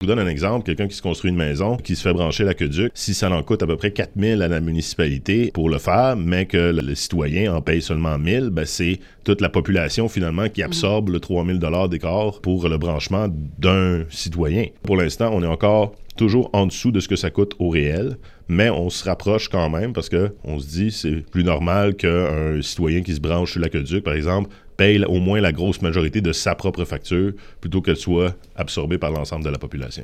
Je vous donne un exemple, quelqu'un qui se construit une maison, qui se fait brancher l'aqueduc, si ça en coûte à peu près 4 000 à la municipalité pour le faire, mais que le citoyen en paye seulement 1 000, ben c'est toute la population finalement qui absorbe le 3 000 $ d'écart pour le branchement d'un citoyen. Pour l'instant, on est encore toujours en dessous de ce que ça coûte au réel, mais on se rapproche quand même parce qu'on se dit c'est plus normal qu'un citoyen qui se branche sur l'aqueduc, par exemple, paye au moins la grosse majorité de sa propre facture plutôt qu'elle soit absorbée par l'ensemble de la population.